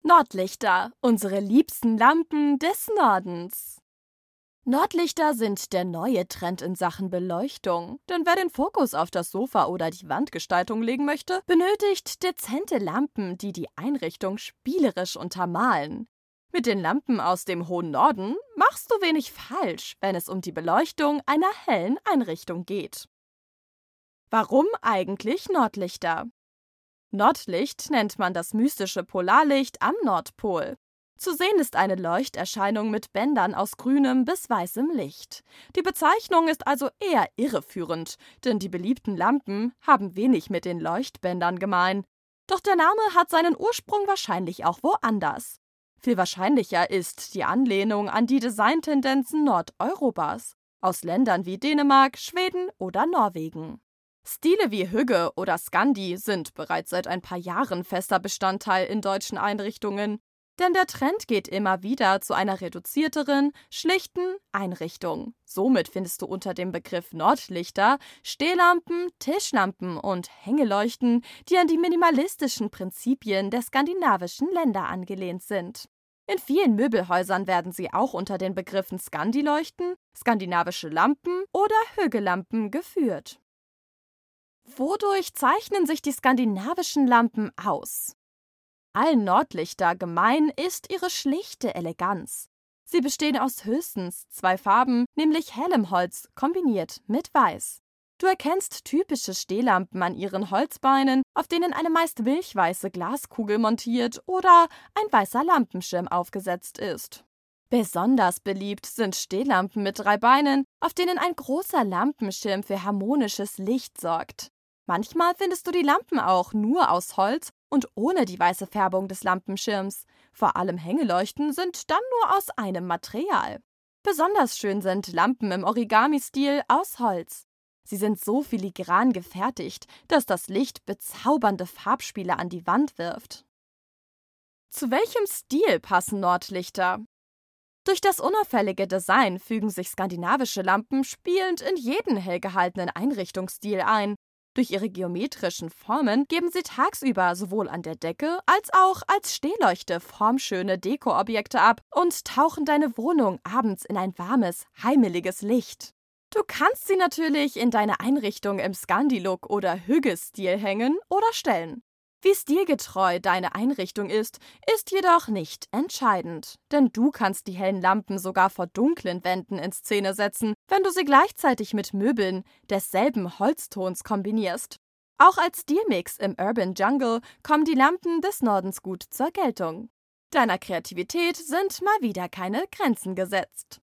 Nordlichter, unsere liebsten Lampen des Nordens. Nordlichter sind der neue Trend in Sachen Beleuchtung, denn wer den Fokus auf das Sofa oder die Wandgestaltung legen möchte, benötigt dezente Lampen, die die Einrichtung spielerisch untermalen. Mit den Lampen aus dem hohen Norden machst du wenig falsch, wenn es um die Beleuchtung einer hellen Einrichtung geht. Warum eigentlich Nordlichter? Nordlicht nennt man das mystische Polarlicht am Nordpol. Zu sehen ist eine Leuchterscheinung mit Bändern aus grünem bis weißem Licht. Die Bezeichnung ist also eher irreführend, denn die beliebten Lampen haben wenig mit den Leuchtbändern gemein. Doch der Name hat seinen Ursprung wahrscheinlich auch woanders. Viel wahrscheinlicher ist die Anlehnung an die Designtendenzen Nordeuropas, aus Ländern wie Dänemark, Schweden oder Norwegen. Stile wie Hügge oder Scandi sind bereits seit ein paar Jahren fester Bestandteil in deutschen Einrichtungen, denn der Trend geht immer wieder zu einer reduzierteren, schlichten Einrichtung. Somit findest du unter dem Begriff Nordlichter Stehlampen, Tischlampen und Hängeleuchten, die an die minimalistischen Prinzipien der skandinavischen Länder angelehnt sind. In vielen Möbelhäusern werden sie auch unter den Begriffen Scandi-Leuchten, skandinavische Lampen oder Hügge-Lampen geführt. Wodurch zeichnen sich die skandinavischen Lampen aus? Allen Nordlichter gemein ist ihre schlichte Eleganz. Sie bestehen aus höchstens 2 Farben, nämlich hellem Holz kombiniert mit Weiß. Du erkennst typische Stehlampen an ihren Holzbeinen, auf denen eine meist milchweiße Glaskugel montiert oder ein weißer Lampenschirm aufgesetzt ist. Besonders beliebt sind Stehlampen mit 3 Beinen, auf denen ein großer Lampenschirm für harmonisches Licht sorgt. Manchmal findest du die Lampen auch nur aus Holz und ohne die weiße Färbung des Lampenschirms. Vor allem Hängeleuchten sind dann nur aus einem Material. Besonders schön sind Lampen im Origami-Stil aus Holz. Sie sind so filigran gefertigt, dass das Licht bezaubernde Farbspiele an die Wand wirft. Zu welchem Stil passen Nordlichter? Durch das unauffällige Design fügen sich skandinavische Lampen spielend in jeden hell gehaltenen Einrichtungsstil ein. Durch ihre geometrischen Formen geben sie tagsüber sowohl an der Decke als auch als Stehleuchte formschöne Dekoobjekte ab und tauchen deine Wohnung abends in ein warmes, heimeliges Licht. Du kannst sie natürlich in deine Einrichtung im Scandi-Look oder Hügge-Stil hängen oder stellen. Wie stilgetreu deine Einrichtung ist jedoch nicht entscheidend, denn du kannst die hellen Lampen sogar vor dunklen Wänden in Szene setzen, wenn du sie gleichzeitig mit Möbeln desselben Holztons kombinierst. Auch als Stilmix im Urban Jungle kommen die Lampen des Nordens gut zur Geltung. Deiner Kreativität sind mal wieder keine Grenzen gesetzt.